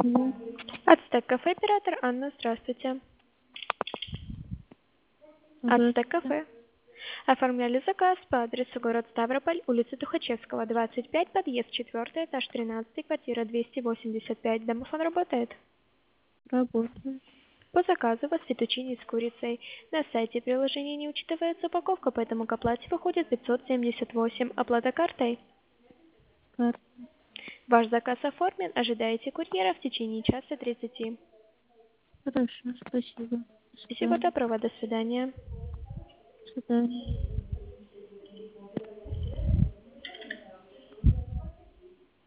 Мгм. Ацтек кафе, оператор Анна, здравствуйте. Ацтек Здравствуйте. кафе. Оформляли заказ по адресу город Ставрополь, улица Тухачевского, 25, подъезд 4, этаж 13, квартира 285. Домофон работает. Работаю. По заказу вас фетучини с курицей. На сайте приложения не учитывается упаковка, поэтому к оплате выходит 578. Оплата картой. Карта. Ваш заказ оформлен. Ожидаете курьера в течение часа 30. Хорошо, спасибо. До Всего свидания. доброго, до свидания. До свидания.